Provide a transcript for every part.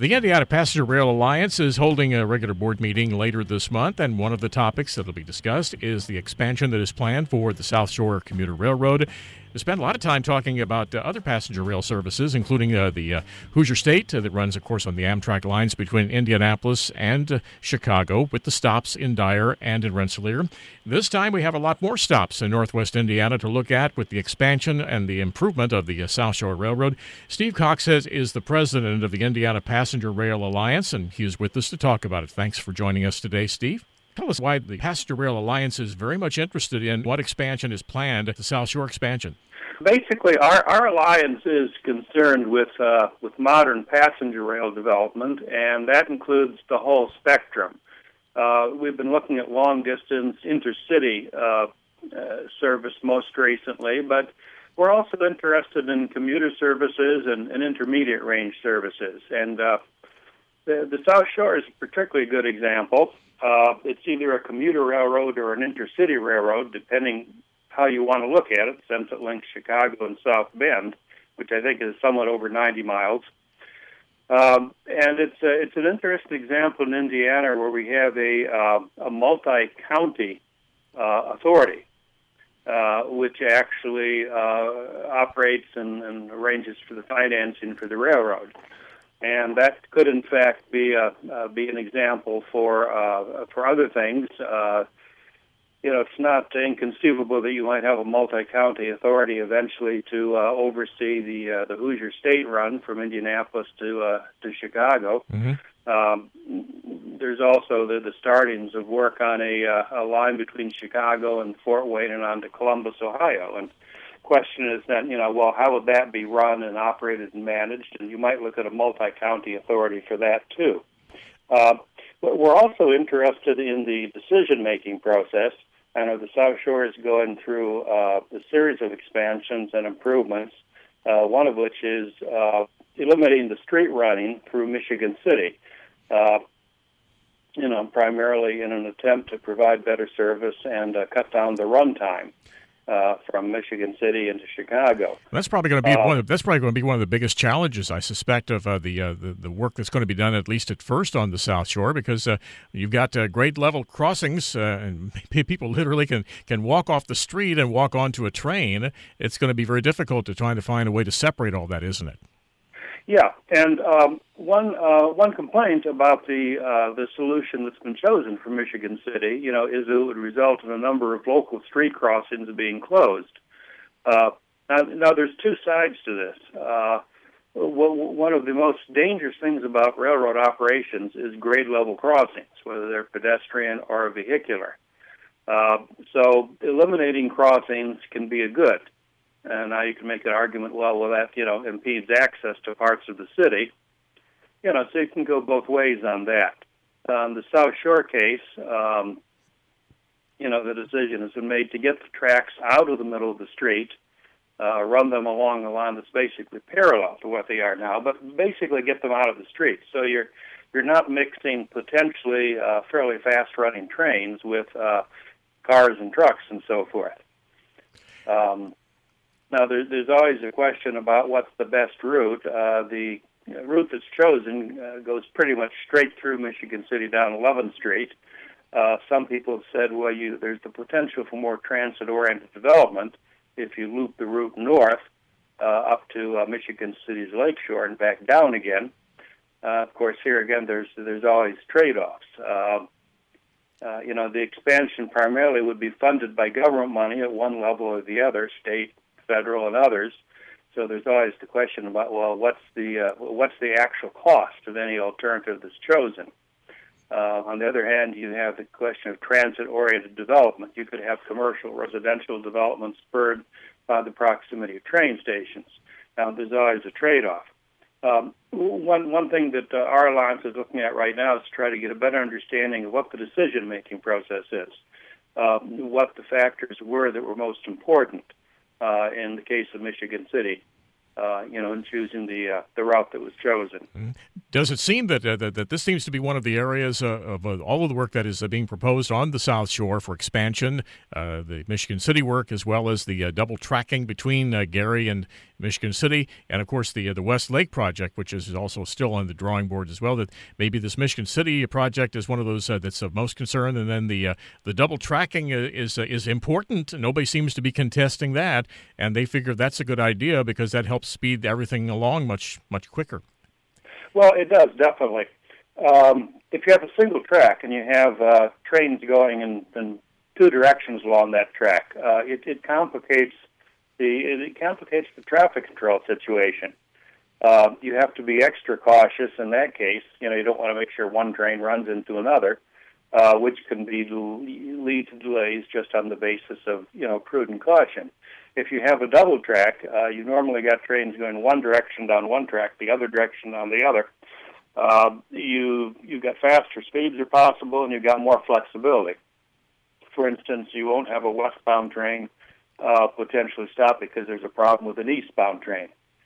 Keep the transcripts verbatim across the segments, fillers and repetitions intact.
The Indiana Passenger Rail Alliance is holding a regular board meeting later this month, and one of the topics that will be discussed is the expansion that is planned for the South Shore Commuter Railroad. We spent a lot of time talking about uh, other passenger rail services, including uh, the uh, Hoosier State uh, that runs, of course, on the Amtrak lines between Indianapolis and uh, Chicago, with the stops in Dyer and in Rensselaer. This time we have a lot more stops in northwest Indiana to look at with the expansion and the improvement of the uh, South Shore Railroad. Steve Cox says is the president of the Indiana Passenger Rail Alliance, and he is with us to talk about it. Thanks for joining us today, Steve. Tell us why the Passenger Rail Alliance is very much interested in what expansion is planned at the South Shore expansion. Basically, our, our alliance is concerned with uh, with modern passenger rail development, and that includes the whole spectrum. Uh, we've been looking at long-distance intercity uh, uh, service most recently, but we're also interested in commuter services and, and intermediate range services. And uh, the, the South Shore is a particularly good example. Uh, it's either a commuter railroad or an intercity railroad, depending how you want to look at it, since it links Chicago and South Bend, which I think is somewhat over ninety miles. Um, and it's a, it's an interesting example in Indiana where we have a, uh, a multi-county uh, authority, uh, which actually uh, operates and, and arranges for the financing for the railroad. And that could, in fact, be a, uh, be an example for uh, for other things. Uh, you know, it's not inconceivable that you might have a multi-county authority eventually to uh, oversee the uh, the Hoosier State run from Indianapolis to uh, to Chicago. Mm-hmm. Um, there's also the, the startings of work on a, uh, a line between Chicago and Fort Wayne and on to Columbus, Ohio. And question is then, you know, well, how would that be run and operated and managed? And you might look at a multi-county authority for that, too. Uh, but we're also interested in the decision-making process. I know the South Shore is going through uh, a series of expansions and improvements, uh, one of which is uh, eliminating the street running through Michigan City, uh, you know, primarily in an attempt to provide better service and uh, cut down the run time. Uh, from Michigan City into Chicago. That's probably going to be uh, one. Of, that's probably going to be one of the biggest challenges, I suspect, of uh, the, uh, the the work that's going to be done at least at first on the South Shore, because uh, you've got uh, grade level crossings, uh, and people literally can can walk off the street and walk onto a train. It's going to be very difficult to try to find a way to separate all that, isn't it? Yeah, and um, one uh, one complaint about the uh, the solution that's been chosen for Michigan City, you know, is it would result in a number of local street crossings being closed. Uh, now, now, there's two sides to this. Uh, one of the most dangerous things about railroad operations is grade level crossings, whether they're pedestrian or vehicular. Uh, so eliminating crossings can be a good. And now you can make an argument, well, well, that, you know, impedes access to parts of the city. You know, so you can go both ways on that. On the South Shore case, um, you know, the decision has been made to get the tracks out of the middle of the street, uh, run them along a line that's basically parallel to what they are now, but basically get them out of the street. So you're you're not mixing potentially uh, fairly fast-running trains with uh, cars and trucks and so forth. Um Now, there's, there's always a question about what's the best route. Uh, the you know, route that's chosen uh, goes pretty much straight through Michigan City down eleventh Street. Uh, some people have said, well, you, there's the potential for more transit-oriented development if you loop the route north uh, up to uh, Michigan City's Lakeshore and back down again. Uh, of course, here again, there's there's always trade-offs. Uh, uh, you know, the expansion primarily would be funded by government money at one level or the other, state, federal, and others. So there's always the question about, well, what's the uh, what's the actual cost of any alternative that's chosen? Uh, on the other hand, you have the question of transit-oriented development. You could have commercial, residential development spurred by the proximity of train stations. Now, there's always a trade-off. Um, one one thing that uh, our alliance is looking at right now is to try to get a better understanding of what the decision-making process is, uh, what the factors were that were most important. Uh, in the case of Michigan City, uh, you know, in choosing the uh, the route that was chosen. Does it seem that uh, that, that this seems to be one of the areas uh, of uh, all of the work that is uh, being proposed on the South Shore for expansion, uh, the Michigan City work, as well as the uh, double tracking between uh, Gary and Michigan City, and of course the uh, the West Lake project, which is also still on the drawing board as well. That maybe this Michigan City project is one of those uh, that's of most concern, and then the uh, the double tracking is uh, is important. Nobody seems to be contesting that, and they figure that's a good idea because that helps speed everything along much much quicker. Well, it does, definitely. Um, if you have a single track and you have uh, trains going in, in two directions along that track, uh, it, it complicates the it complicates the traffic control situation. Uh, you have to be extra cautious in that case. You know, you don't want to make sure one train runs into another, uh, which can be lead to delays just on the basis of you know prudent caution. If you have a double track, uh, you normally got trains going one direction down one track, the other direction on the other. Uh, you you've got faster speeds are possible, and you've got more flexibility. For instance, you won't have a westbound train uh, potentially stop because there's a problem with an eastbound train.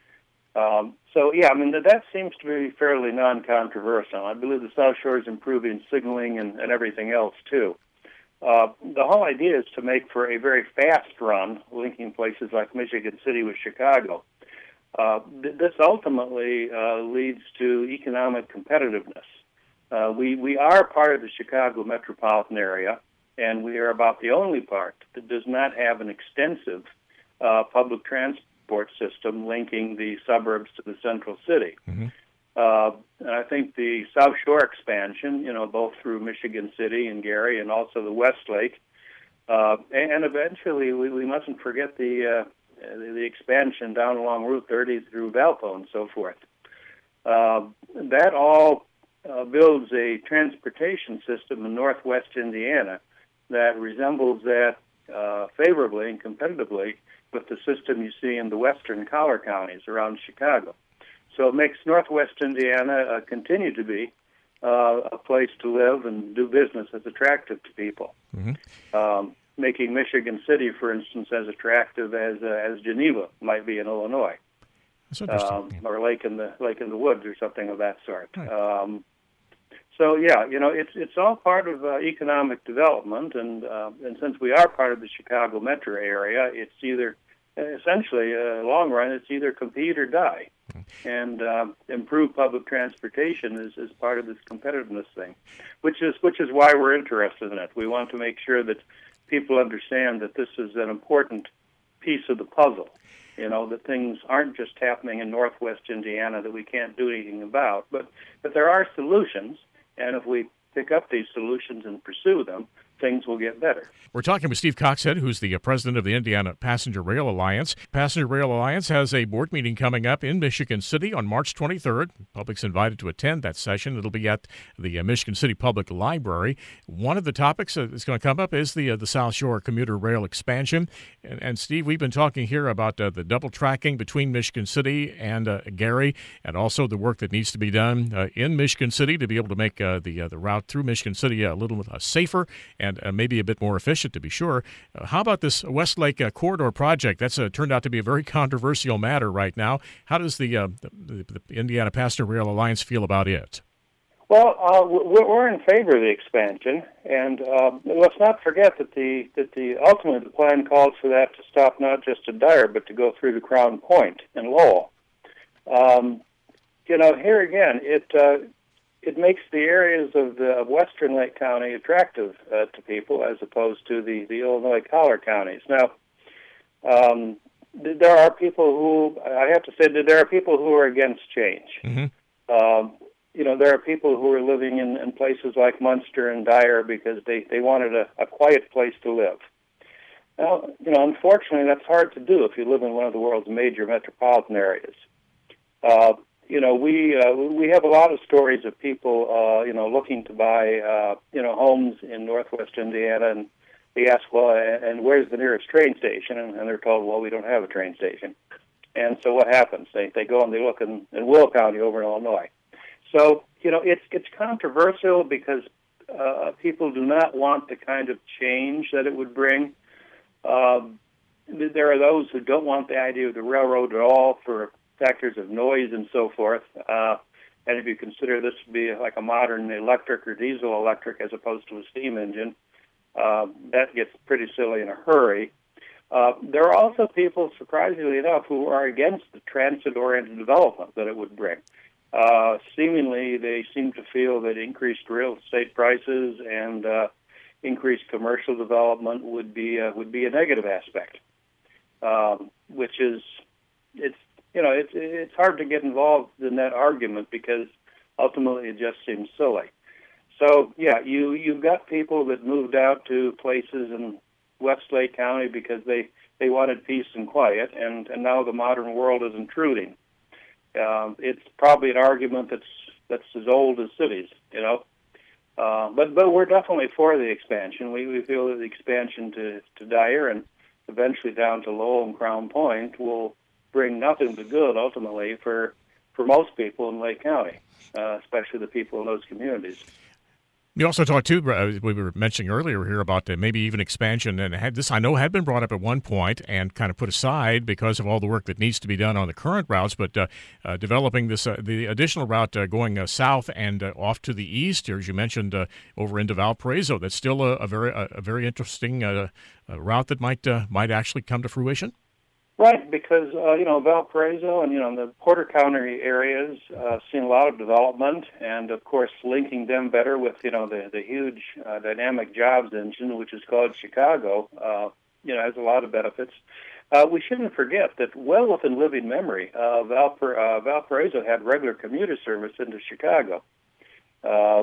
Um, so yeah, I mean that, that seems to be fairly non-controversial. I believe the South Shore is improving signaling and, and everything else too. Uh, the whole idea is to make for a very fast run, linking places like Michigan City with Chicago. Uh, th- this ultimately uh, leads to economic competitiveness. Uh, we, we are part of the Chicago metropolitan area, and we are about the only part that does not have an extensive uh, public transport system linking the suburbs to the central city. Mm-hmm. Uh, and I think the South Shore expansion, you know, both through Michigan City and Gary and also the West Lake, uh, and eventually we, we mustn't forget the, uh, the the expansion down along Route thirty through Valpo and so forth. Uh, that all uh, builds a transportation system in northwest Indiana that resembles that uh, favorably and competitively with the system you see in the western collar counties around Chicago. So it makes northwest Indiana uh, continue to be uh, a place to live and do business that's attractive to people. Mm-hmm. Um, making Michigan City, for instance, as attractive as uh, as Geneva might be in Illinois, um, or Lake in the Lake in the Woods or something of that sort. Right. Um, so yeah, you know, it's it's all part of uh, economic development, and uh, and since we are part of the Chicago metro area, it's either essentially, uh, long run, it's either compete or die. And uh, improve public transportation is, is part of this competitiveness thing, which is which is why we're interested in it. We want to make sure that people understand that this is an important piece of the puzzle. You know, that things aren't just happening in northwest Indiana that we can't do anything about, but that there are solutions, and if we pick up these solutions and pursue them, things will get better. We're talking with Steve Coxhead, who's the president of the Indiana Passenger Rail Alliance. Passenger Rail Alliance has a board meeting coming up in Michigan City on March twenty-third. Public's invited to attend that session. It'll be at the Michigan City Public Library. One of the topics that's going to come up is the uh, the South Shore commuter rail expansion. And, and Steve, we've been talking here about uh, the double tracking between Michigan City and uh, Gary, and also the work that needs to be done uh, in Michigan City to be able to make uh, the uh, the route through Michigan City a little uh, safer and uh, maybe a bit more efficient, to be sure. Uh, how about this West Lake uh, Corridor project? That's uh, turned out to be a very controversial matter right now. How does the, uh, the, the Indiana Passenger Rail Alliance feel about it? Well, uh, we're in favor of the expansion, and uh, let's not forget that the that the ultimately the plan calls for that to stop not just at Dyer, but to go through to Crown Point and Lowell. Um, you know, here again, it uh, it makes the areas of the of Western Lake County attractive uh, to people as opposed to the, the Illinois collar counties. Now, um, th- there are people who, I have to say that there are people who are against change. Mm-hmm. Um, you know, there are people who are living in, in places like Munster and Dyer because they, they wanted a, a quiet place to live. Now, you know, unfortunately, that's hard to do if you live in one of the world's major metropolitan areas. Uh, You know, we uh, we have a lot of stories of people, uh, you know, looking to buy, uh, you know, homes in northwest Indiana, and they ask, well, and where's the nearest train station? And, and they're told, well, we don't have a train station. And so what happens? They they go and they look in, in Will County over in Illinois. So, you know, it's it's controversial because uh, people do not want the kind of change that it would bring. Um, there are those who don't want the idea of the railroad at all for factors of noise and so forth. Uh, and if you consider this to be like a modern electric or diesel electric as opposed to a steam engine, uh, that gets pretty silly in a hurry. Uh, there are also people, surprisingly enough, who are against the transit-oriented development that it would bring. Uh, seemingly, they seem to feel that increased real estate prices and uh, increased commercial development would be uh, would be a negative aspect, um, which is it's you know it's it's hard to get involved in that argument because ultimately it just seems silly. So yeah, you you've got people that moved out to places in Westlake County because they, they wanted peace and quiet, and, and now the modern world is intruding. Um, it's probably an argument that's that's as old as cities, you know. Uh, but but we're definitely for the expansion. We we feel that the expansion to, to Dyer and eventually down to Lowell and Crown Point will bring nothing but good ultimately for for most people in Lake County, uh, especially the people in those communities. You also talked, too, uh, we were mentioning earlier here about uh, maybe even expansion, and had this I know had been brought up at one point and kind of put aside because of all the work that needs to be done on the current routes, but uh, uh, developing this uh, the additional route uh, going uh, south and uh, off to the east, or as you mentioned, uh, over into Valparaiso. That's still a, a very a, a very interesting uh, uh, route that might uh, might actually come to fruition. Right, because, uh, you know, Valparaiso and, you know, the Porter County areas uh, seen a lot of development, and, of course, linking them better with, you know, the, the huge uh, dynamic jobs engine, which is called Chicago, uh, you know, has a lot of benefits. Uh, we shouldn't forget that well within living memory, uh, Valpar- uh, Valparaiso had regular commuter service into Chicago. Uh,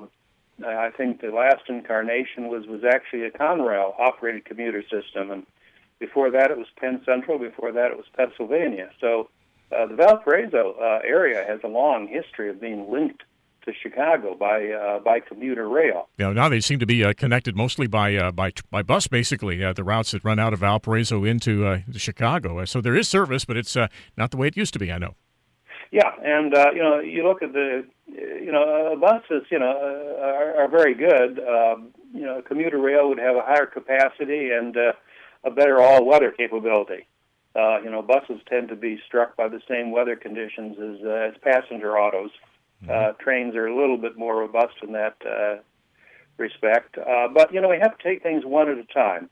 I think the last incarnation was, was actually a Conrail-operated commuter system, and before that, it was Penn Central. Before that, it was Pennsylvania. So uh, the Valparaiso uh, area has a long history of being linked to Chicago by uh, by commuter rail. Yeah, now they seem to be uh, connected mostly by uh, by by bus, basically, uh, the routes that run out of Valparaiso into uh, Chicago. Uh, so there is service, but it's uh, not the way it used to be, I know. Yeah, and, uh, you know, you look at the, you know, uh, buses, you know, uh, are, are very good. Um, you know, commuter rail would have a higher capacity and uh, a better all-weather capability. Uh, you know, buses tend to be struck by the same weather conditions as, uh, as passenger autos. Mm-hmm. Uh, trains are a little bit more robust in that uh, respect. Uh, but, you know, we have to take things one at a time.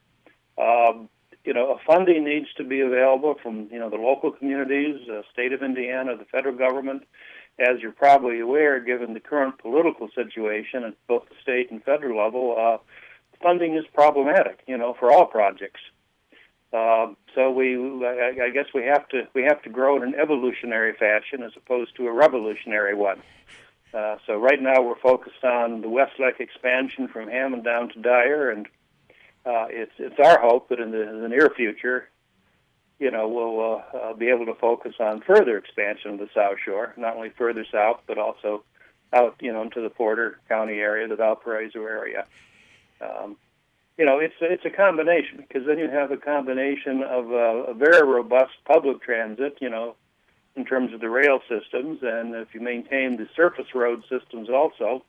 Um, you know, funding needs to be available from, you know, the local communities, uh, state of Indiana, the federal government. As you're probably aware, given the current political situation at both the state and federal level, uh, funding is problematic, you know, for all projects. Um, so we, I, I guess we have to we have to grow in an evolutionary fashion as opposed to a revolutionary one. Uh, so right now we're focused on the Westlake expansion from Hammond down to Dyer, and uh, it's it's our hope that in the, in the near future, you know, we'll uh, uh, be able to focus on further expansion of the South Shore, not only further south but also out, you know, into the Porter County area, the Valparaiso area. Um, You know, it's it's a combination, because then you have a combination of uh, a very robust public transit, you know, in terms of the rail systems, and if you maintain the surface road systems also,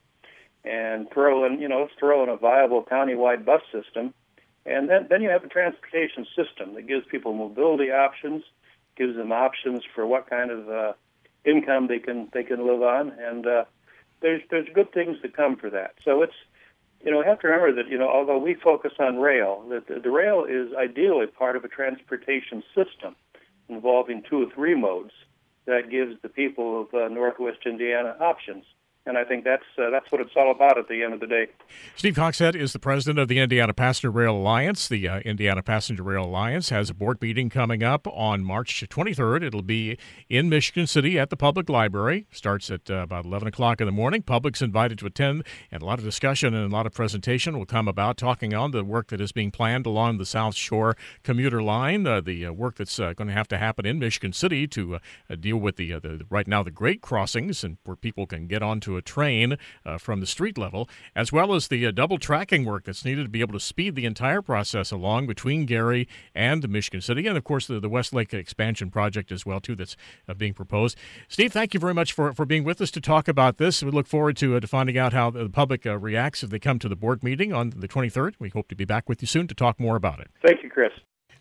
and throw in, you know, throw in a viable countywide bus system, and then, then you have a transportation system that gives people mobility options, gives them options for what kind of uh, income they can they can live on, and uh, there's there's good things to come for that. So it's You know, we have to remember that, you know, although we focus on rail, that the, the rail is ideally part of a transportation system involving two or three modes that gives the people of uh, Northwest Indiana options. And I think that's uh, that's what it's all about at the end of the day. Steve Hogshead is the president of the Indiana Passenger Rail Alliance. The uh, Indiana Passenger Rail Alliance has a board meeting coming up on March twenty-third. It'll be in Michigan City at the Public Library. Starts at uh, about eleven o'clock in the morning. Public's invited to attend, and a lot of discussion and a lot of presentation will come about talking on the work that is being planned along the South Shore commuter line, uh, the uh, work that's uh, going to have to happen in Michigan City to uh, deal with the, uh, the right now the grade crossings, and where people can get onto a train uh, from the street level, as well as the uh, double tracking work that's needed to be able to speed the entire process along between Gary and Michigan City, and of course the, the Westlake expansion project as well too that's uh, being proposed. Steve, thank you very much for, for being with us to talk about this. We look forward to, uh, to finding out how the public uh, reacts if they come to the board meeting on the twenty-third. We hope to be back with you soon to talk more about it. Thank you, Chris.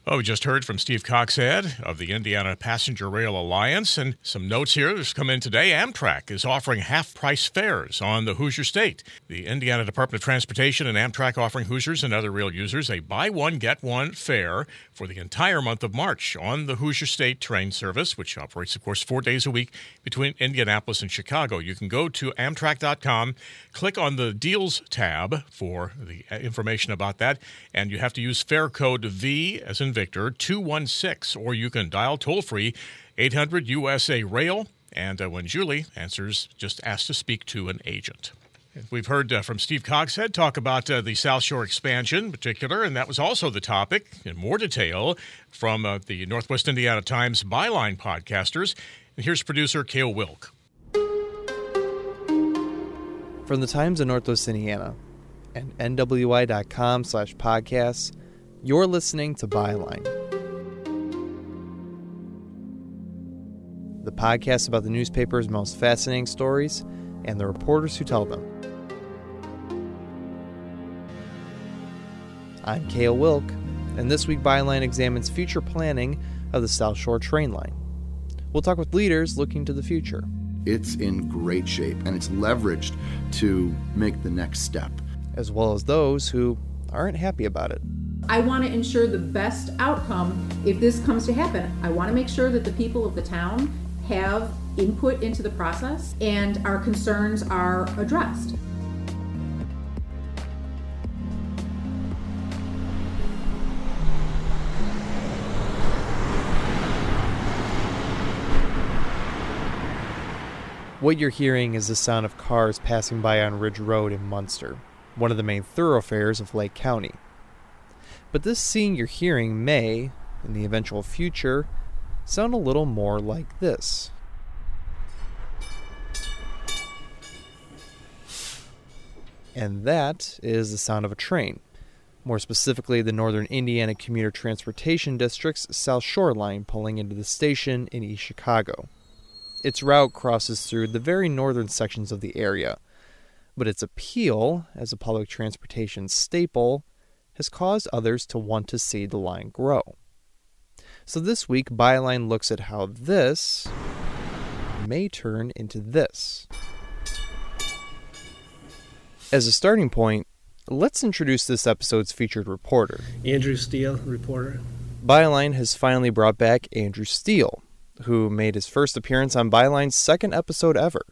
Oh, we just heard from Steve Coxhead of the Indiana Passenger Rail Alliance, and some notes here that's come in today. Amtrak is offering half-price fares on the Hoosier State. The Indiana Department of Transportation and Amtrak offering Hoosiers and other rail users a buy-one, get-one fare for the entire month of March on the Hoosier State train service, which operates, of course, four days a week between Indianapolis and Chicago. You can go to Amtrak dot com, click on the Deals tab for the information about that, and you have to use fare code V as in Victor two one six, or you can dial toll-free eight hundred U S A Rail, and uh, when Julie answers, just ask to speak to an agent. We've heard uh, from Steve Coxhead talk about uh, the South Shore expansion in particular, and that was also the topic in more detail from uh, the Northwest Indiana Times Byline podcasters. And here's producer Cale Wilk. From the Times of Northwest Indiana and N W I dot com slash podcasts, you're listening to Byline, the podcast about the newspaper's most fascinating stories and the reporters who tell them. I'm Cale Wilk, and this week Byline examines future planning of the South Shore train line. We'll talk with leaders looking to the future. It's in great shape, and it's leveraged to make the next step, as well as those who aren't happy about it. I want to ensure the best outcome if this comes to happen. I want to make sure that the people of the town have input into the process and our concerns are addressed. What you're hearing is the sound of cars passing by on Ridge Road in Munster, one of the main thoroughfares of Lake County. But this scene you're hearing may, in the eventual future, sound a little more like this. And that is the sound of a train, more specifically the Northern Indiana Commuter Transportation District's South Shore line pulling into the station in East Chicago. Its route crosses through the very northern sections of the area, but its appeal as a public transportation staple has caused others to want to see the line grow. So this week, Byline looks at how this may turn into this. As a starting point, let's introduce this episode's featured reporter. Andrew Steele, reporter. Byline has finally brought back Andrew Steele, who made his first appearance on Byline's second episode ever.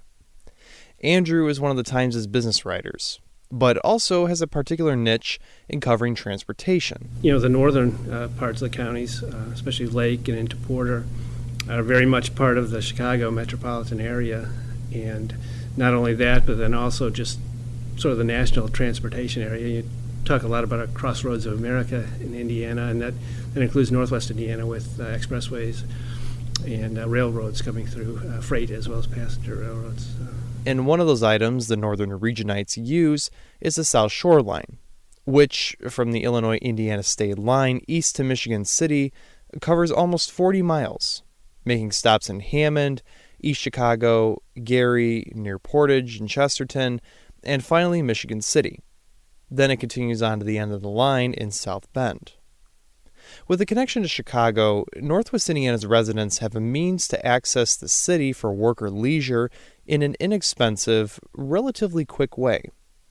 Andrew is one of the Times' business writers, but also has a particular niche in covering transportation. You know, the northern uh, parts of the counties, uh, especially Lake and into Porter, are very much part of the Chicago metropolitan area. And not only that, but then also just sort of the national transportation area. You talk a lot about a crossroads of America in Indiana, and that, that includes Northwest Indiana with uh, expressways and uh, railroads coming through, uh, freight as well as passenger railroads. Uh, And one of those items the Northern Regionites use is the South Shore line, which, from the Illinois-Indiana state line east to Michigan City, covers almost forty miles, making stops in Hammond, East Chicago, Gary, near Portage and Chesterton, and finally Michigan City. Then it continues on to the end of the line in South Bend. With a connection to Chicago, Northwest Indiana's residents have a means to access the city for work or leisure in an inexpensive, relatively quick way.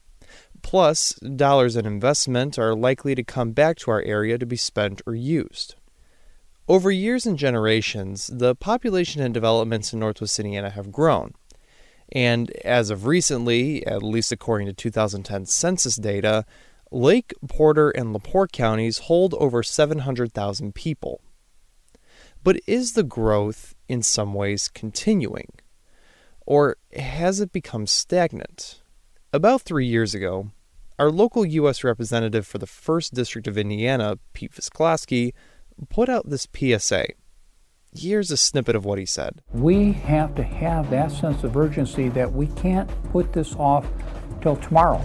Plus, dollars in investment are likely to come back to our area to be spent or used. Over years and generations, the population and developments in Northwest Indiana have grown. And as of recently, at least according to two thousand ten census data, Lake, Porter, and LaPorte counties hold over seven hundred thousand people. But is the growth in some ways continuing? Or has it become stagnant? About three years ago, our local U S representative for the first District of Indiana, Pete Visclosky, put out this P S A. Here's a snippet of what he said. We have to have that sense of urgency that we can't put this off till tomorrow.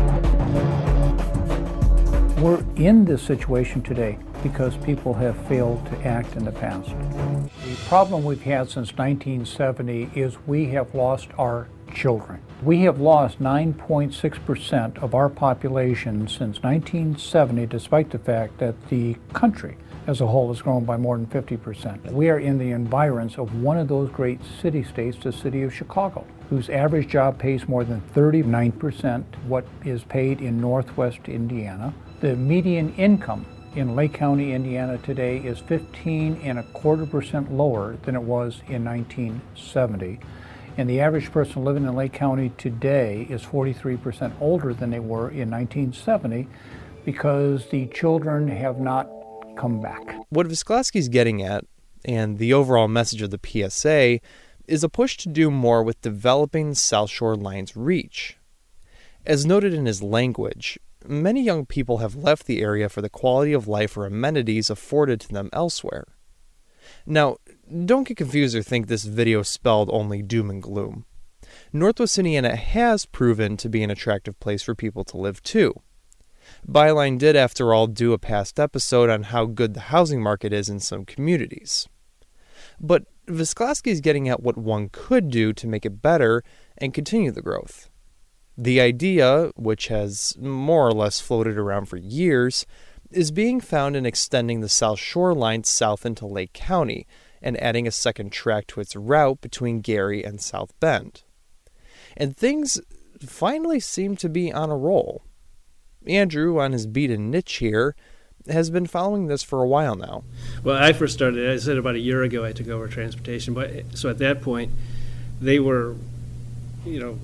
We're in this situation today because people have failed to act in the past. The problem we've had since nineteen seventy is we have lost our children. We have lost nine point six percent of our population since nineteen seventy, despite the fact that the country as a whole has grown by more than fifty percent. We are in the environs of one of those great city-states, the city of Chicago, whose average job pays more than thirty-nine percent what is paid in Northwest Indiana. The median income in Lake County, Indiana today is fifteen and a quarter percent lower than it was in nineteen seventy. And the average person living in Lake County today is forty-three percent older than they were in nineteen seventy because the children have not come back. What Visclosky's getting at, and the overall message of the P S A, is a push to do more with developing the South Shore Line's reach. As noted in his language, many young people have left the area for the quality of life or amenities afforded to them elsewhere. Now, don't get confused or think this video spelled only doom and gloom. Northwest Indiana has proven to be an attractive place for people to live too. Byline did, after all, do a past episode on how good the housing market is in some communities. But Visclosky is getting at what one could do to make it better and continue the growth. The idea, which has more or less floated around for years, is being found in extending the South Shore Line south into Lake County and adding a second track to its route between Gary and South Bend. And things finally seem to be on a roll. Andrew, on his beat and niche here, has been following this for a while now. Well, I first started, I said about a year ago I took over transportation, but so at that point they were, you know,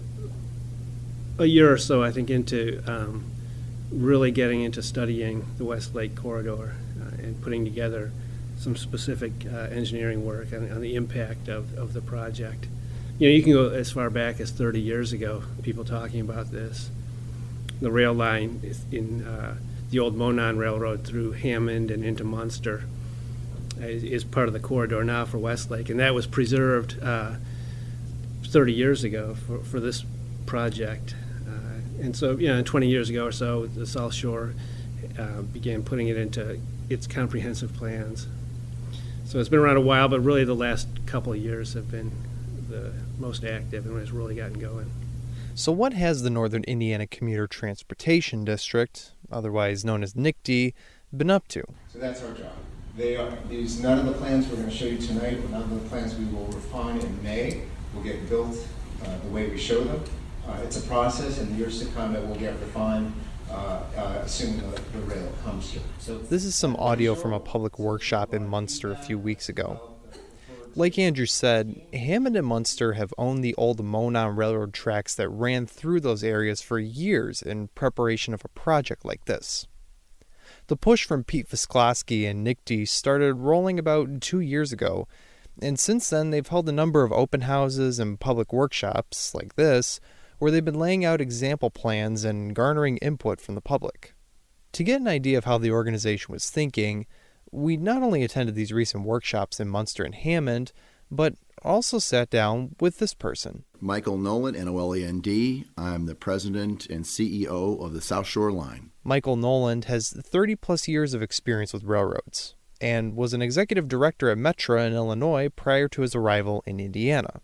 a year or so I think into um, really getting into studying the West Lake Corridor uh, and putting together some specific uh, engineering work on, on the impact of, of the project. You know, you can go as far back as thirty years ago, people talking about this. The rail line is in uh, the old Monon Railroad through Hammond and into Munster is, is part of the corridor now for Westlake, and that was preserved uh, thirty years ago for, for this project. Uh, and so, you know, twenty years ago or so, the South Shore uh, began putting it into its comprehensive plans. So it's been around a while, but really the last couple of years have been the most active and when it's really gotten going. So what has the Northern Indiana Commuter Transportation District, otherwise known as N I C D, been up to? So that's our job. They are, these, none of the plans we're going to show you tonight, none of the plans we will refine in May will get built uh, the way we show them. Uh, it's a process, and in the years to come it will get refined, uh, uh, assuming the, the rail comes here. So this is some audio from a public workshop in Munster a few weeks ago. Like Andrew said, Hammond and Munster have owned the old Monon Railroad tracks that ran through those areas for years in preparation of a project like this. The push from Pete Visclosky and N I C D started rolling about two years ago, and since then they've held a number of open houses and public workshops, like this, where they've been laying out example plans and garnering input from the public. To get an idea of how the organization was thinking, we not only attended these recent workshops in Munster and Hammond, but also sat down with this person. Michael Noland, N O L A N D. I'm the president and C E O of the South Shore Line. Michael Noland has thirty plus years of experience with railroads and was an executive director at Metra in Illinois prior to his arrival in Indiana.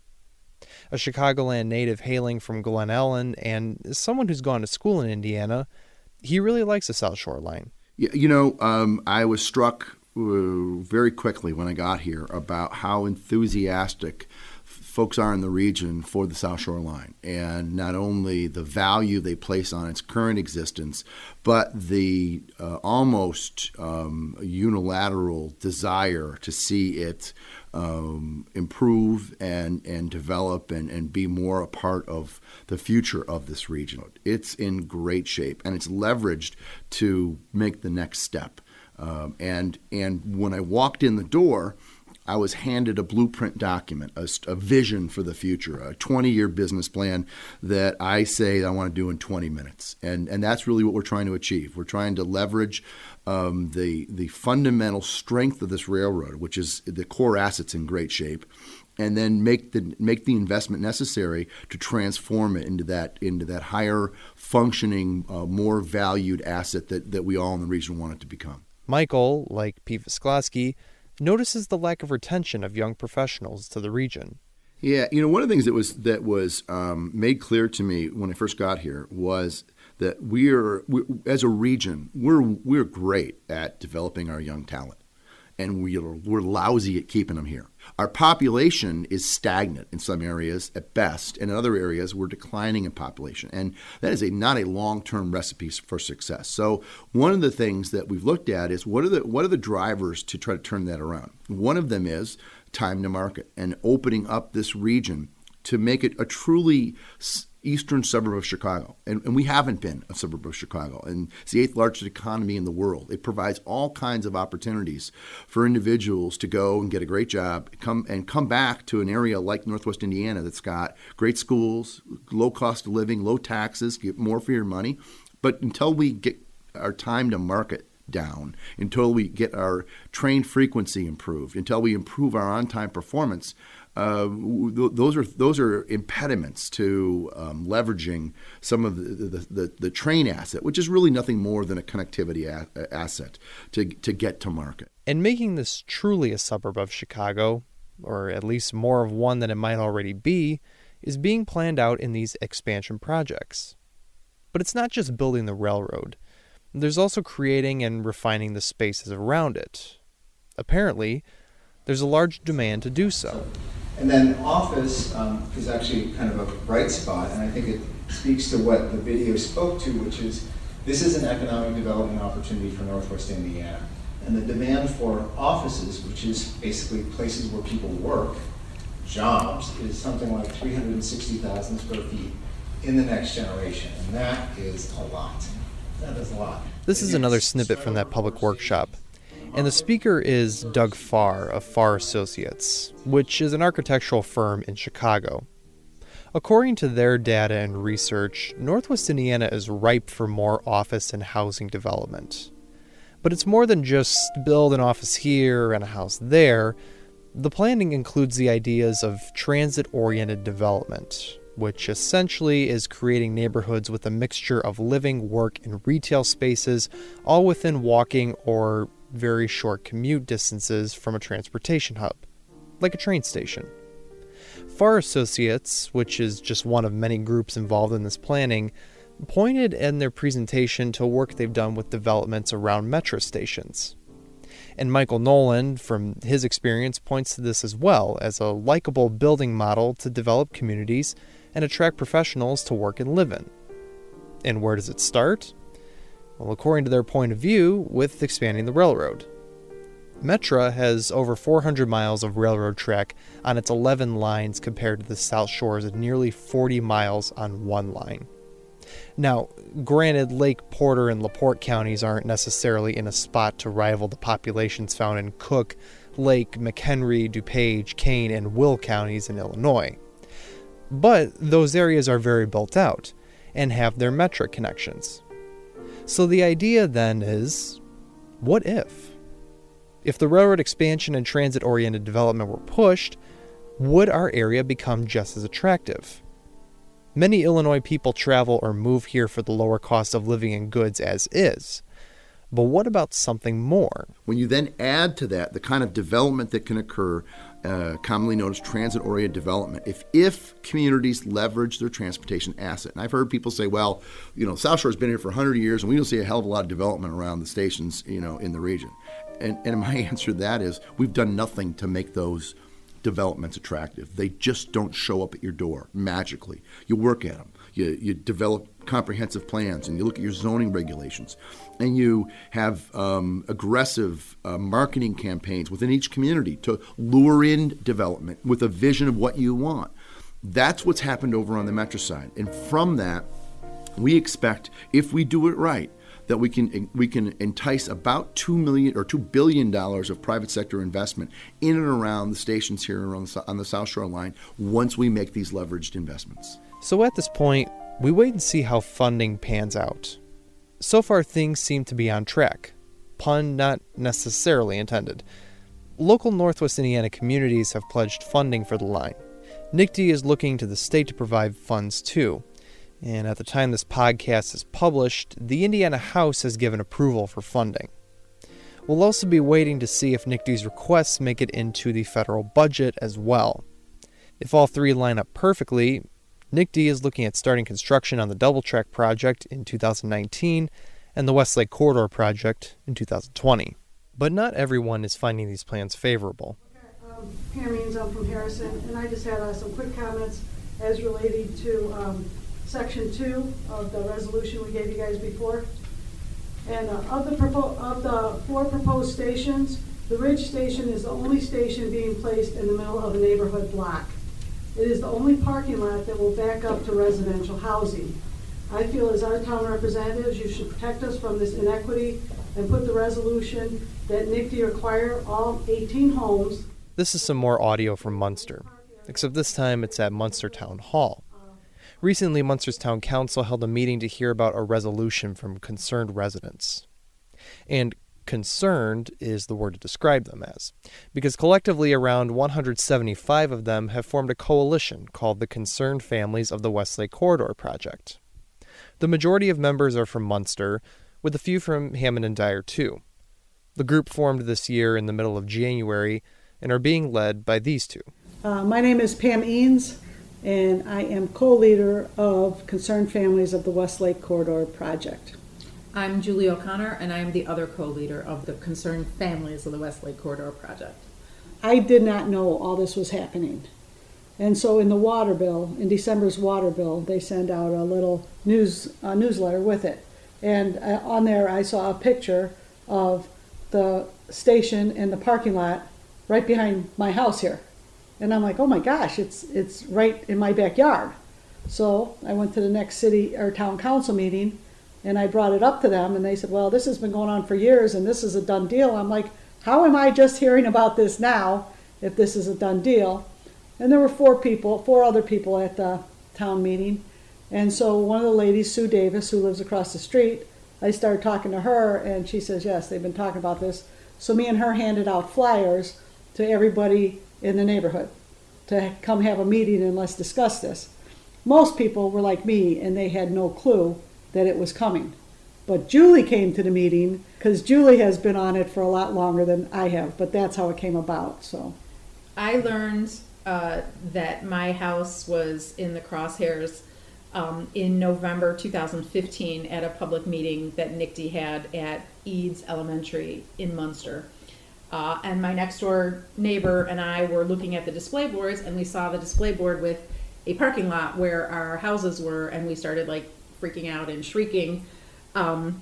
A Chicagoland native hailing from Glen Ellen and someone who's gone to school in Indiana, he really likes the South Shore Line. You know, um, I was struck uh, very quickly when I got here about how enthusiastic f- folks are in the region for the South Shore Line, and not only the value they place on its current existence, but the uh, almost um, unilateral desire to see it um, improve and, and develop and, and be more a part of the future of this region. It's in great shape, and it's leveraged to make the next step. Um, and and when I walked in the door, I was handed a blueprint document, a, a vision for the future, a twenty-year business plan that I say I want to do in twenty minutes. And and that's really what we're trying to achieve. We're trying to leverage um, the the fundamental strength of this railroad, which is the core assets in great shape, and then make the make the investment necessary to transform it into that into that higher functioning, uh, more valued asset that, that we all in the region want it to become. Michael, like Pete Visclosky, notices the lack of retention of young professionals to the region. Yeah, you know, one of the things that was that was um, made clear to me when I first got here was that we're, we, as a region, we're we're great at developing our young talent. and we are, we're lousy at keeping them here. Our population is stagnant in some areas at best, and in other areas we're declining in population, and that is a not a long-term recipe for success. So one of the things that we've looked at is what are the what are the drivers to try to turn that around. One of them is time to market and opening up this region to make it a truly eastern suburb of Chicago. And, and we haven't been a suburb of Chicago. And it's the eighth largest economy in the world. It provides all kinds of opportunities for individuals to go and get a great job, come and come back to an area like Northwest Indiana that's got great schools, low cost of living, low taxes, get more for your money. But until we get our time to market down, until we get our train frequency improved, until we improve our on-time performance, Uh, those are those are impediments to um, leveraging some of the, the, the, the train asset, which is really nothing more than a connectivity a- asset to to get to market. And making this truly a suburb of Chicago, or at least more of one than it might already be, is being planned out in these expansion projects. But it's not just building the railroad. There's also creating and refining the spaces around it. Apparently, there's a large demand to do so. And then office um, is actually kind of a bright spot, and I think it speaks to what the video spoke to, which is this is an economic development opportunity for Northwest Indiana. And the demand for offices, which is basically places where people work, jobs, is something like three hundred sixty thousand square feet in the next generation, and that is a lot. That is a lot. This is another snippet from that public workshop. And the speaker is Doug Farr of Farr Associates, which is an architectural firm in Chicago. According to their data and research, Northwest Indiana is ripe for more office and housing development. But it's more than just build an office here and a house there. The planning includes the ideas of transit-oriented development, which essentially is creating neighborhoods with a mixture of living, work, and retail spaces, all within walking or very short commute distances from a transportation hub, like a train station. Farr Associates, which is just one of many groups involved in this planning, pointed in their presentation to work they've done with developments around metro stations. And Michael Nolan, from his experience, points to this as well as a likable building model to develop communities and attract professionals to work and live in. And where does it start? Well, according to their point of view, with expanding the railroad. Metra has over four hundred miles of railroad track on its eleven lines compared to the South Shore's nearly forty miles on one line. Now, granted, Lake Porter and LaPorte counties aren't necessarily in a spot to rival the populations found in Cook, Lake, McHenry, DuPage, Kane, and Will counties in Illinois. But those areas are very built out and have their Metra connections. So the idea then is, what if? If the railroad expansion and transit-oriented development were pushed, would our area become just as attractive? Many Illinois people travel or move here for the lower cost of living and goods as is. But what about something more? When you then add to that the kind of development that can occur, uh, commonly known as transit-oriented development, if if communities leverage their transportation asset. And I've heard people say, well, you know, South Shore's been here for one hundred years and we don't see a hell of a lot of development around the stations, you know, in the region. And, and my answer to that is we've done nothing to make those developments attractive. They just don't show up at your door magically. You work at them. You, you develop comprehensive plans and you look at your zoning regulations and you have um, aggressive uh, marketing campaigns within each community to lure in development with a vision of what you want. That's what's happened over on the Metro side. And from that, we expect, if we do it right, that we can we can entice about two million or two billion dollars of private sector investment in and around the stations here on the, on the South Shore line once we make these leveraged investments. So at this point, we wait and see how funding pans out. So far, things seem to be on track. Pun not necessarily intended. Local Northwest Indiana communities have pledged funding for the line. N I C D is looking to the state to provide funds too. And at the time this podcast is published, the Indiana House has given approval for funding. We'll also be waiting to see if N I C D's requests make it into the federal budget as well. If all three line up perfectly, N I C D is looking at starting construction on the Double Track project in two thousand nineteen and the Westlake Corridor project in two thousand twenty. But not everyone is finding these plans favorable. Um, Pam Eanes, I'm from Harrison, and I just had uh, some quick comments as related to um, Section two of the resolution we gave you guys before. And uh, of, the propo- of the four proposed stations, the Ridge Station is the only station being placed in the middle of a neighborhood block. It is the only parking lot that will back up to residential housing. I feel as our town representatives, you should protect us from this inequity and put the resolution that N I C D require all eighteen homes. This is some more audio from Munster, except this time it's at Munster Town Hall. Recently, Munster's Town Council held a meeting to hear about a resolution from concerned residents. And concerned is the word to describe them as, because collectively around one hundred seventy-five of them have formed a coalition called the Concerned Families of the Westlake Corridor Project. The majority of members are from Munster, with a few from Hammond and Dyer too. The group formed this year in the middle of January and are being led by these two. Uh, my name is Pam Eanes, and I am co-leader of Concerned Families of the Westlake Corridor Project. I'm Julie O'Connor, and I'm the other co-leader of the Concerned Families of the Westlake Corridor Project. I did not know all this was happening. And so in the water bill, in December's water bill, they send out a little news uh, newsletter with it. And uh, on there I saw a picture of the station and the parking lot right behind my house here. And I'm like, oh my gosh, it's it's right in my backyard. So I went to the next city or town council meeting and I brought it up to them and they said, well, this has been going on for years and this is a done deal. I'm like, how am I just hearing about this now if this is a done deal? And there were four people, four other people at the town meeting. And so one of the ladies, Sue Davis, who lives across the street, I started talking to her and she says, yes, they've been talking about this. So me and her handed out flyers to everybody in the neighborhood to come have a meeting and let's discuss this. Most people were like me and they had no clue that it was coming. But Julie came to the meeting because Julie has been on it for a lot longer than I have, but that's how it came about. So I learned uh, that my house was in the crosshairs um, in November two thousand fifteen at a public meeting that N I C D had at Eads Elementary in Munster. Uh, and my next door neighbor and I were looking at the display boards and we saw the display board with a parking lot where our houses were and we started like freaking out and shrieking. Um,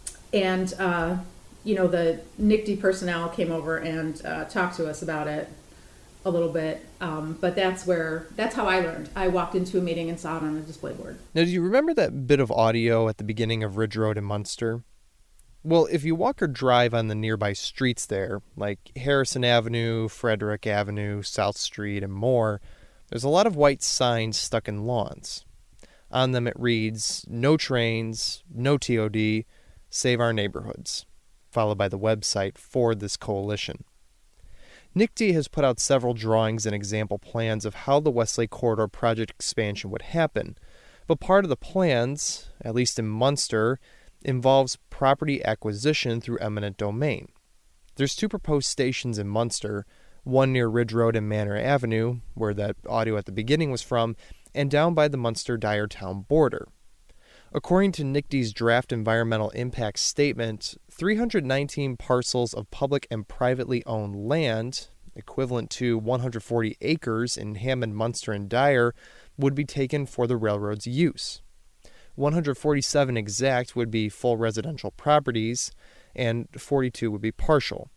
and, uh, you know, the N I C D personnel came over and uh, talked to us about it a little bit. Um, but that's where, that's how I learned. I walked into a meeting and saw it on a display board. Now, do you remember that bit of audio at the beginning of Ridge Road in Munster? Well, if you walk or drive on the nearby streets there, like Harrison Avenue, Frederick Avenue, South Street, and more, there's a lot of white signs stuck in lawns. On them it reads, no trains, no T O D, save our neighborhoods, followed by the website for this coalition. N I C D has put out several drawings and example plans of how the Westlake Corridor project expansion would happen, but part of the plans, at least in Munster, involves property acquisition through eminent domain. There's two proposed stations in Munster, one near Ridge Road and Manor Avenue, where that audio at the beginning was from, and down by the Munster-Dyer town border. According to N I C D's draft environmental impact statement, three hundred nineteen parcels of public and privately owned land, equivalent to one hundred forty acres in Hammond, Munster, and Dyer, would be taken for the railroad's use. one hundred forty-seven exact would be full residential properties, and forty-two would be partial.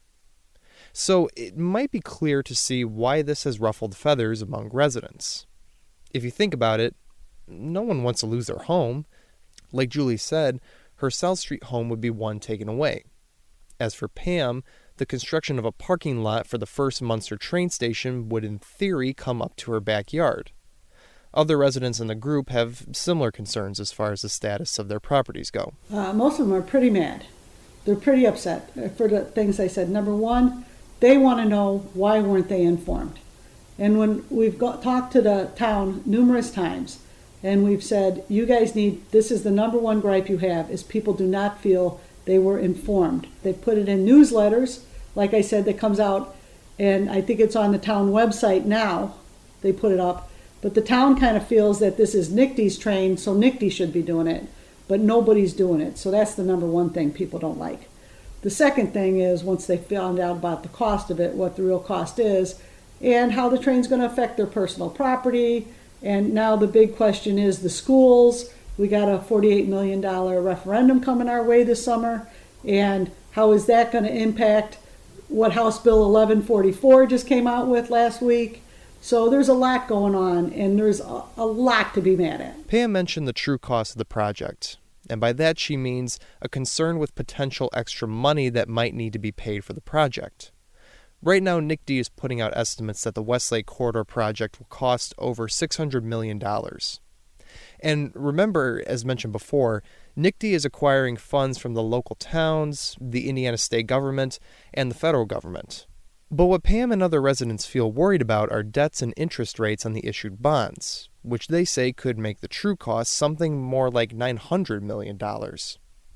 So it might be clear to see why this has ruffled feathers among residents. If you think about it, no one wants to lose their home. Like Julie said, her South Street home would be one taken away. As for Pam, the construction of a parking lot for the first Munster train station would in theory come up to her backyard. Other residents in the group have similar concerns as far as the status of their properties go. Uh, most of them are pretty mad. They're pretty upset for the things I said. Number one, they want to know why weren't they informed. And when we've got, talked to the town numerous times, and we've said, you guys need, this is the number one gripe you have, is people do not feel they were informed. They've put it in newsletters, like I said, that comes out, and I think it's on the town website now, they put it up. But the town kind of feels that this is N I C D's train, so N I C D should be doing it, but nobody's doing it. So that's the number one thing people don't like. The second thing is, once they found out about the cost of it, what the real cost is, and how the train's going to affect their personal property. And now the big question is the schools. We got a forty-eight million dollars referendum coming our way this summer. And how is that going to impact what House Bill eleven forty-four just came out with last week? So there's a lot going on, and there's a, a lot to be mad at. Pam mentioned the true cost of the project, and by that she means a concern with potential extra money that might need to be paid for the project. Right now, N I C D is putting out estimates that the Westlake Corridor project will cost over six hundred million dollars. And remember, as mentioned before, N I C D is acquiring funds from the local towns, the Indiana state government, and the federal government. But what Pam and other residents feel worried about are debts and interest rates on the issued bonds, which they say could make the true cost something more like nine hundred million dollars.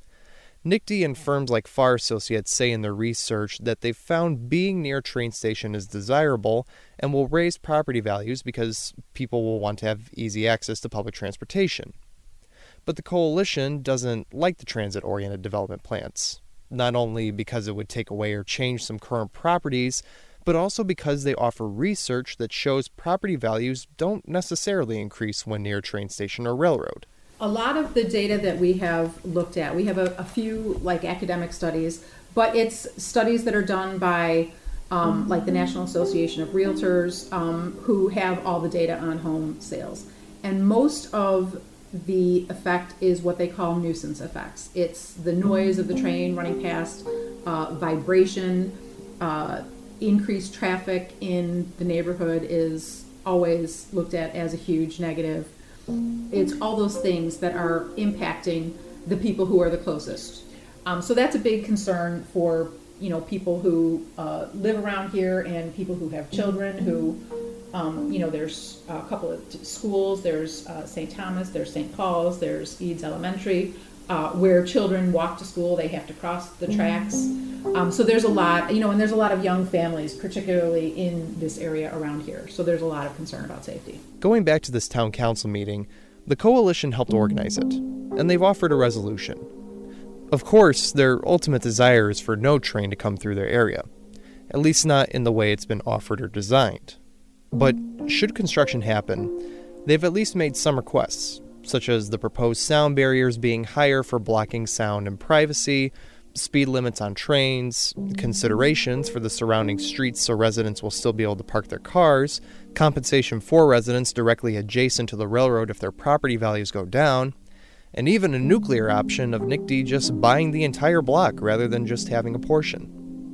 N I C D and firms like Farr Associates say in their research that they've found being near a train station is desirable and will raise property values because people will want to have easy access to public transportation. But the coalition doesn't like the transit-oriented development plans, not only because it would take away or change some current properties, but also because they offer research that shows property values don't necessarily increase when near a train station or railroad. A lot of the data that we have looked at, we have a, a few like academic studies, but it's studies that are done by um, like the National Association of Realtors, um, who have all the data on home sales. And most of the effect is what they call nuisance effects. It's the noise of the train running past, uh, vibration, uh, increased traffic in the neighborhood is always looked at as a huge negative. It's all those things that are impacting the people who are the closest. Um, so that's a big concern for, you know, people who uh, live around here and people who have children who, um, you know, there's a couple of t- schools, there's uh, Saint Thomas, there's Saint Paul's, there's Eads Elementary, uh, where children walk to school, they have to cross the tracks. Um, so there's a lot, you know, and there's a lot of young families, particularly in this area around here. So there's a lot of concern about safety. Going back to this town council meeting, the coalition helped organize it, and they've offered a resolution. Of course, their ultimate desire is for no train to come through their area, at least not in the way it's been offered or designed. But should construction happen, they've at least made some requests, such as the proposed sound barriers being higher for blocking sound and privacy, speed limits on trains, considerations for the surrounding streets so residents will still be able to park their cars, compensation for residents directly adjacent to the railroad if their property values go down, and even a nuclear option of N I C D just buying the entire block rather than just having a portion.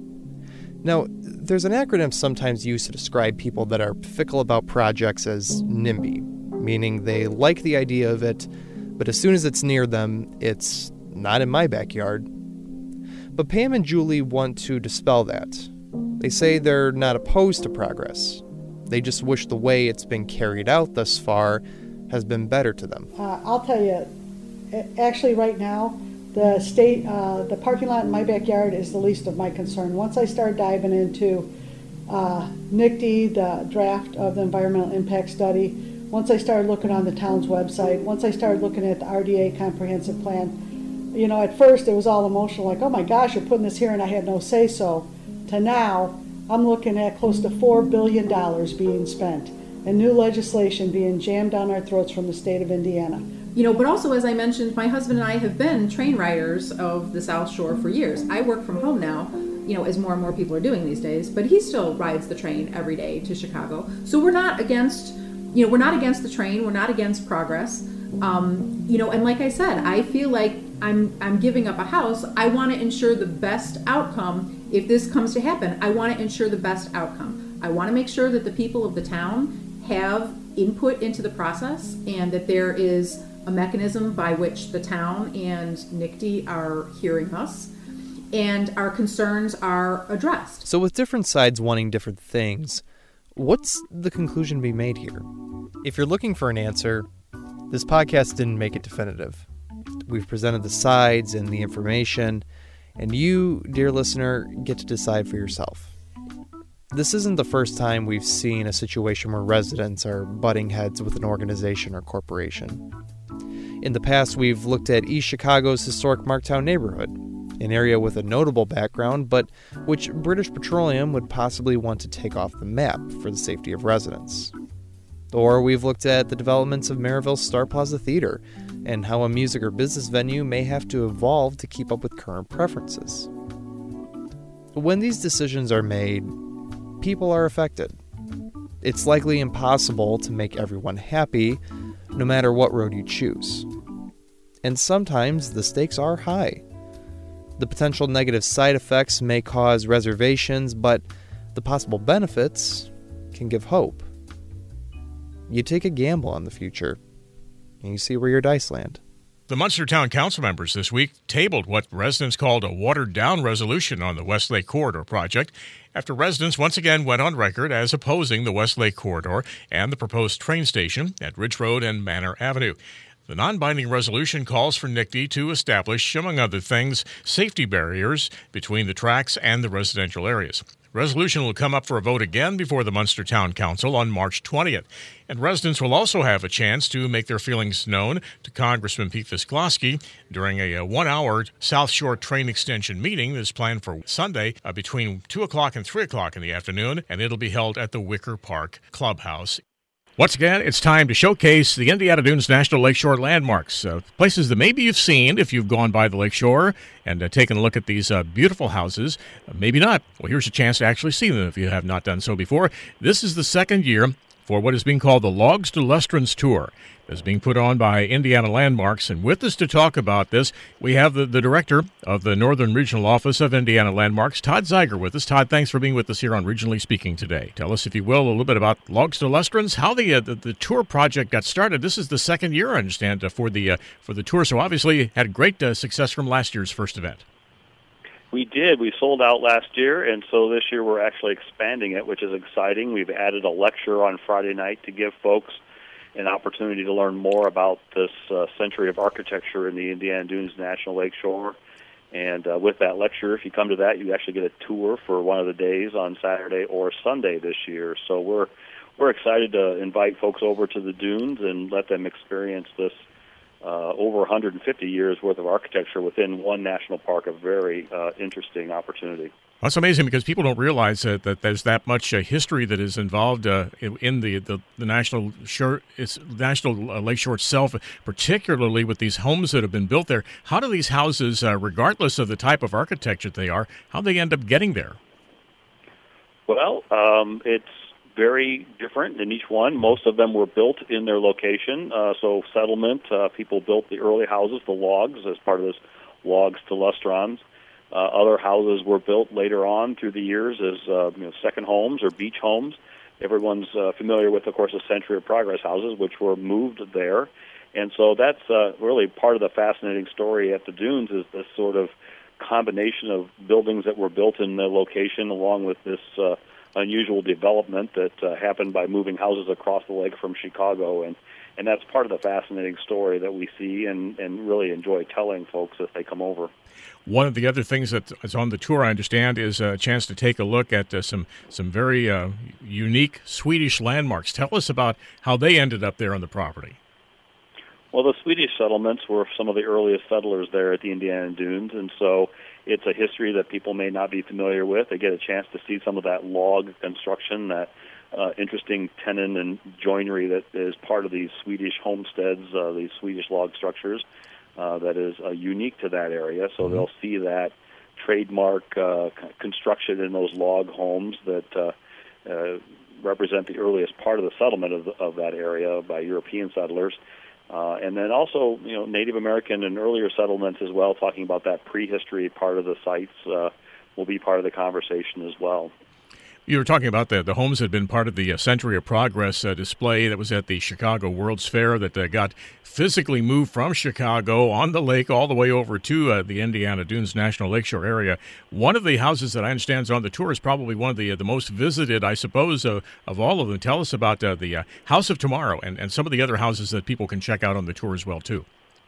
Now, there's an acronym sometimes used to describe people that are fickle about projects as NIMBY, meaning they like the idea of it, but as soon as it's near them, it's not in my backyard. But Pam and Julie want to dispel that. They say they're not opposed to progress. They just wish the way it's been carried out thus far has been better to them. Uh, I'll tell you, actually right now, the state, uh, the parking lot in my backyard is the least of my concern. Once I start diving into uh, N I C D, the draft of the environmental impact study, once I started looking on the town's website, once I started looking at the R D A comprehensive plan, you know, at first it was all emotional, like, oh my gosh, you're putting this here and I had no say-so, to now I'm looking at close to four billion dollars being spent and new legislation being jammed down our throats from the state of Indiana. You know, but also, as I mentioned, my husband and I have been train riders of the South Shore for years. I work from home now, you know, as more and more people are doing these days, but he still rides the train every day to Chicago. So we're not against, you know, we're not against the train, we're not against progress. Um, you know, and like I said, I feel like I'm I'm giving up a house. I want to ensure the best outcome. If this comes to happen, I want to ensure the best outcome. I want to make sure that the people of the town have input into the process and that there is a mechanism by which the town and N I C D are hearing us and our concerns are addressed. So with different sides wanting different things, what's the conclusion to be made here? If you're looking for an answer, this podcast didn't make it definitive. We've presented the sides and the information, and you, dear listener, get to decide for yourself. This isn't the first time we've seen a situation where residents are butting heads with an organization or corporation. In the past, we've looked at East Chicago's historic Marktown neighborhood, an area with a notable background, but which British Petroleum would possibly want to take off the map for the safety of residents. Or we've looked at the developments of Maryville's Star Plaza Theater and how a music or business venue may have to evolve to keep up with current preferences. When these decisions are made, people are affected. It's likely impossible to make everyone happy, no matter what road you choose. And sometimes the stakes are high. The potential negative side effects may cause reservations, but the possible benefits can give hope. You take a gamble on the future, and you see where your dice land. The Munster Town Council members this week tabled what residents called a watered-down resolution on the Westlake Corridor project after residents once again went on record as opposing the Westlake Corridor and the proposed train station at Ridge Road and Manor Avenue. The non-binding resolution calls for N I C D to establish, among other things, safety barriers between the tracks and the residential areas. The resolution will come up for a vote again before the Munster Town Council on March twentieth. And residents will also have a chance to make their feelings known to Congressman Pete Visclosky during a, a one-hour South Shore train extension meeting that's planned for Sunday uh, between two o'clock and three o'clock in the afternoon, and it'll be held at the Wicker Park Clubhouse. Once again, it's time to showcase the Indiana Dunes National Lakeshore landmarks, uh, places that maybe you've seen if you've gone by the lakeshore and uh, taken a look at these uh, beautiful houses. Uh, maybe not. Well, here's a chance to actually see them if you have not done so before. This is the second year for what is being called the Logs to Lustrons Tour. It's being put on by Indiana Landmarks, and with us to talk about this, we have the, the director of the Northern Regional Office of Indiana Landmarks, Todd Zeiger, with us. Todd, thanks for being with us here on Regionally Speaking today. Tell us, if you will, a little bit about Logs to Lustrons, how the, uh, the the tour project got started. This is the second year, I understand, uh, for the uh, for the tour, so obviously had great uh, success from last year's first event. We did. We sold out last year, and so this year we're actually expanding it, which is exciting. We've added a lecture on Friday night to give folks an opportunity to learn more about this uh, century of architecture in the Indiana Dunes National Lakeshore. And uh, with that lecture, if you come to that, you actually get a tour for one of the days on Saturday or Sunday this year. So we're we're excited to invite folks over to the dunes and let them experience this uh, over one hundred fifty years worth of architecture within one national park. A very uh, interesting opportunity. That's amazing, because people don't realize that, that there's that much uh, history that is involved uh, in, in the, the, the national shore, it's national uh, lakeshore itself, particularly with these homes that have been built there. How do these houses, uh, regardless of the type of architecture they are, how do they end up getting there? Well, um, it's very different in each one. Most of them were built in their location. Uh, so settlement, uh, people built the early houses, the logs, as part of this Logs to Lustrons. Uh, other houses were built later on through the years as uh, you know, second homes or beach homes. Everyone's uh, familiar with, of course, the Century of Progress houses, which were moved there. And so that's uh, really part of the fascinating story at the dunes, is this sort of combination of buildings that were built in the location, along with this uh, unusual development that uh, happened by moving houses across the lake from Chicago. And, and that's part of the fascinating story that we see and, and really enjoy telling folks as they come over. One of the other things that is on the tour, I understand, is a chance to take a look at uh, some some very uh, unique Swedish landmarks. Tell us about how they ended up there on the property. Well, the Swedish settlements were some of the earliest settlers there at the Indiana Dunes, and so it's a history that people may not be familiar with. They get a chance to see some of that log construction, that uh, interesting tenon and joinery that is part of these Swedish homesteads, uh, these Swedish log structures. Uh, that is uh, unique to that area, so mm-hmm. they'll see that trademark uh, construction in those log homes that uh, uh, represent the earliest part of the settlement of, the, of that area by European settlers. Uh, and then also, you know, Native American and earlier settlements as well, talking about that prehistory part of the sites uh, will be part of the conversation as well. You were talking about the, the homes that had been part of the uh, Century of Progress uh, display that was at the Chicago World's Fair that uh, got physically moved from Chicago on the lake all the way over to uh, the Indiana Dunes National Lakeshore area. One of the houses that I understand is on the tour is probably one of the uh, the most visited, I suppose, uh, of all of them. Tell us about uh, the uh, House of Tomorrow and, and some of the other houses that people can check out on the tour as well, too.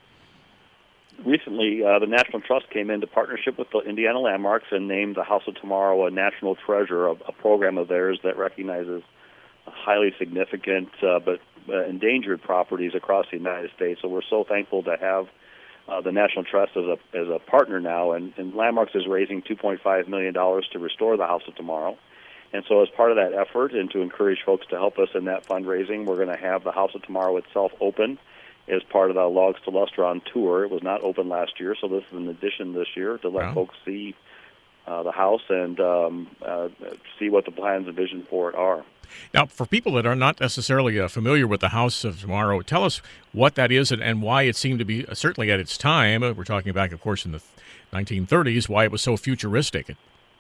Recently, uh, the National Trust came into partnership with the Indiana Landmarks and named the House of Tomorrow a national treasure, a, a program of theirs that recognizes highly significant uh, but uh, endangered properties across the United States. So we're so thankful to have uh, the National Trust as a as a partner now, and, and Landmarks is raising two point five million dollars to restore the House of Tomorrow. And so as part of that effort and to encourage folks to help us in that fundraising, we're going to have the House of Tomorrow itself open as part of the Logs to Lustron tour. It was not open last year, so this is an addition this year to let Wow. folks see uh, the house and um, uh, see what the plans and vision for it are. Now, for people that are not necessarily uh, familiar with the House of Tomorrow, tell us what that is and, and why it seemed to be, uh, certainly at its time, uh, we're talking back, of course, in the nineteen thirties, why it was so futuristic.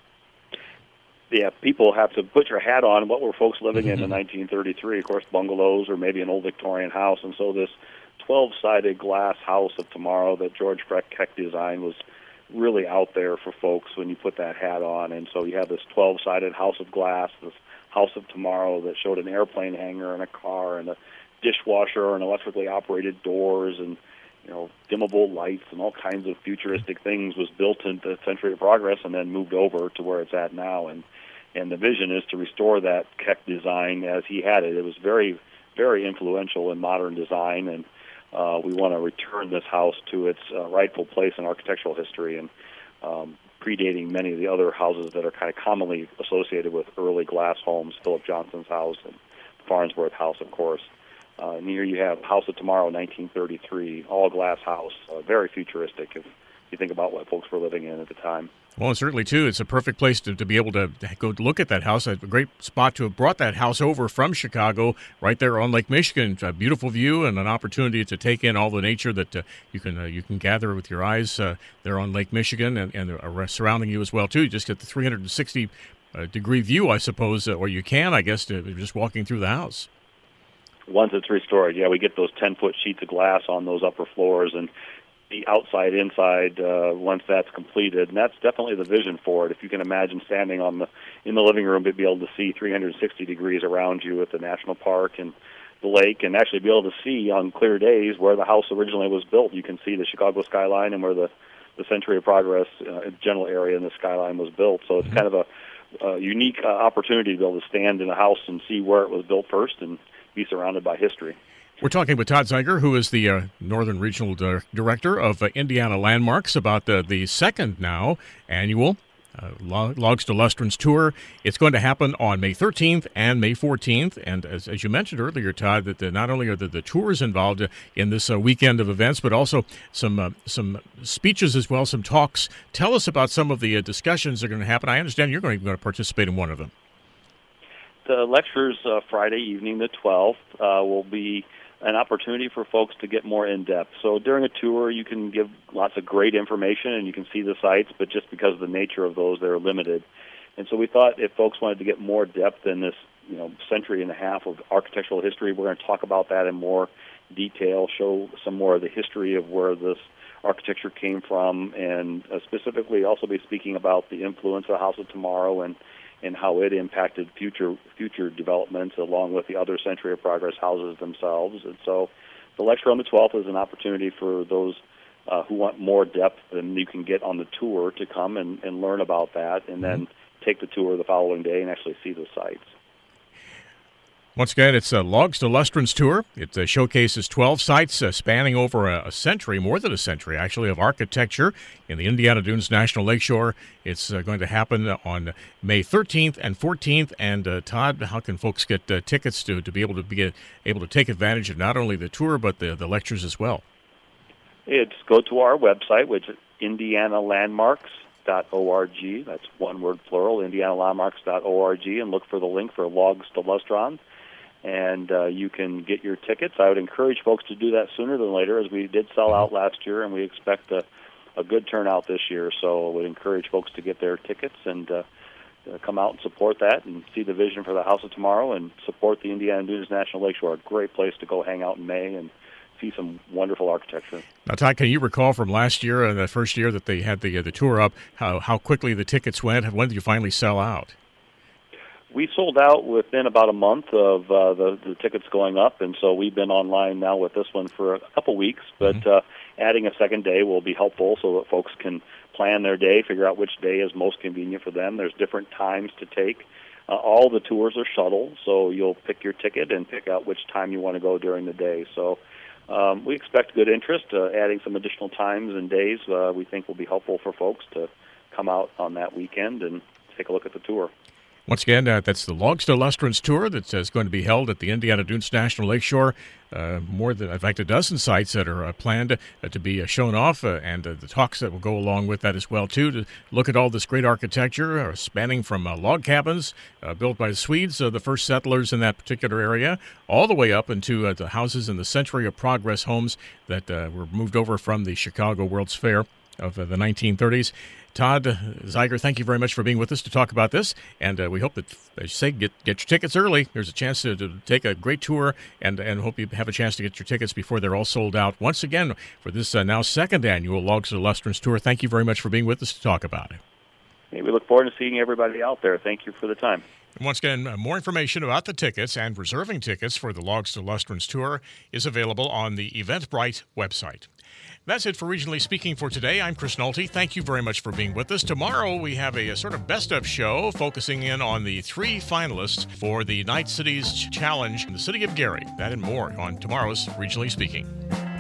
Yeah, people have to put your hat on. What were folks living in in nineteen thirty-three? Of course, bungalows or maybe an old Victorian house. And so this twelve-sided glass house of tomorrow that George Keck designed was really out there for folks when you put that hat on. And so you have this twelve-sided house of glass, this house of tomorrow that showed an airplane hangar and a car and a dishwasher and electrically operated doors and, you know, dimmable lights and all kinds of futuristic things was built into the Century of Progress and then moved over to where it's at now. And and the vision is to restore that Keck design as he had it. It was very, very influential in modern design, and uh, we want to return this house to its uh, rightful place in architectural history and um, predating many of the other houses that are kind of commonly associated with early glass homes, Philip Johnson's house and Farnsworth House, of course. Uh, and here you have House of Tomorrow, nineteen thirty-three, all-glass house, uh, very futuristic if you think about what folks were living in at the time. Well, and certainly, too, it's a perfect place to, to be able to go look at that house. A great spot to have brought that house over from Chicago right there on Lake Michigan. A beautiful view and an opportunity to take in all the nature that uh, you can uh, you can gather with your eyes uh, there on Lake Michigan and, and uh, surrounding you as well, too. You just get the three hundred sixty uh, degree view, I suppose, uh, or you can, I guess, to, just walking through the house. Once it's restored, yeah, we get those ten-foot sheets of glass on those upper floors and the outside, inside, uh, once that's completed. And that's definitely the vision for it. If you can imagine standing on the in the living room, to be able to see three hundred sixty degrees around you at the national park and the lake, and actually be able to see on clear days where the house originally was built. You can see the Chicago skyline and where the, the Century of Progress uh, general area in the skyline was built. So it's mm-hmm. kind of a, a unique uh, opportunity to be able to stand in a house and see where it was built first and be surrounded by history. We're talking with Todd Zeiger, who is the uh, Northern Regional Di- Director of uh, Indiana Landmarks, about the, the second now annual uh, Logs to Lustron's tour. It's going to happen on May thirteenth and May fourteenth. And as, as you mentioned earlier, Todd, that the, not only are the, the tours involved uh, in this uh, weekend of events, but also some uh, some speeches as well, some talks. Tell us about some of the uh, discussions that are going to happen. I understand you're going to, going to participate in one of them. The lectures uh, Friday evening, the twelfth, uh, will be an opportunity for folks to get more in-depth. So during a tour, you can give lots of great information and you can see the sites, but just because of the nature of those, they're limited. And so we thought if folks wanted to get more depth in this, you know, century and a half of architectural history, we're going to talk about that in more detail, show some more of the history of where this architecture came from, and uh, specifically also be speaking about the influence of the House of Tomorrow and and how it impacted future future developments along with the other Century of Progress houses themselves. And so the lecture on the twelfth is an opportunity for those uh, who want more depth than you can get on the tour to come and, and learn about that, and then take the tour the following day and actually see the sites. Once again, it's a Logs to Lustron's tour. It uh, showcases twelve sites uh, spanning over a, a century, more than a century, actually, of architecture in the Indiana Dunes National Lakeshore. It's uh, going to happen on May thirteenth and fourteenth. And, uh, Todd, how can folks get uh, tickets to, to be able to be able to take advantage of not only the tour, but the, the lectures as well? It's go to our website, which is indiana landmarks dot org. That's one word plural, indiana landmarks dot org, and look for the link for Logs to Lustron. And uh, you can get your tickets. I would encourage folks to do that sooner than later, as we did sell out last year, and we expect a, a good turnout this year. So I would encourage folks to get their tickets and uh, uh, come out and support that and see the vision for the House of Tomorrow and support the Indiana Dunes National Lakeshore. A great place to go hang out in May and see some wonderful architecture. Now, Todd, can you recall from last year, uh, the first year that they had the uh, the tour up, how, how quickly the tickets went? When did you finally sell out? We sold out within about a month of uh, the, the tickets going up, and so we've been online now with this one for a couple weeks, but mm-hmm. uh, adding a second day will be helpful so that folks can plan their day, figure out which day is most convenient for them. There's different times to take. Uh, all the tours are shuttle, so you'll pick your ticket and pick out which time you want to go during the day. So um, we expect good interest. Uh, adding some additional times and days uh, we think will be helpful for folks to come out on that weekend and take a look at the tour. Once again, uh, that's the Logs to Lustrans tour that uh, is going to be held at the Indiana Dunes National Lakeshore. Uh, more than, in fact, a dozen sites that are uh, planned uh, to be uh, shown off, uh, and uh, the talks that will go along with that as well, too, to look at all this great architecture uh, spanning from uh, log cabins uh, built by the Swedes, uh, the first settlers in that particular area, all the way up into uh, the houses in the Century of Progress homes that uh, were moved over from the Chicago World's Fair of uh, the nineteen thirties. Todd Zeiger, thank you very much for being with us to talk about this, and uh, we hope that, as you say, get get your tickets early. There's a chance to, to take a great tour, and, and hope you have a chance to get your tickets before they're all sold out. Once again, for this uh, now second annual Logs to Lustrans tour, thank you very much for being with us to talk about it. Hey, we look forward to seeing everybody out there. Thank you for the time. And once again, uh, more information about the tickets and reserving tickets for the Logs to Lustrans tour is available on the Eventbrite website. That's it for Regionally Speaking for today. I'm Chris Nolte. Thank you very much for being with us. Tomorrow we have a, a sort of best-of show focusing in on the three finalists for the Night Cities Challenge in the city of Gary. That and more on tomorrow's Regionally Speaking.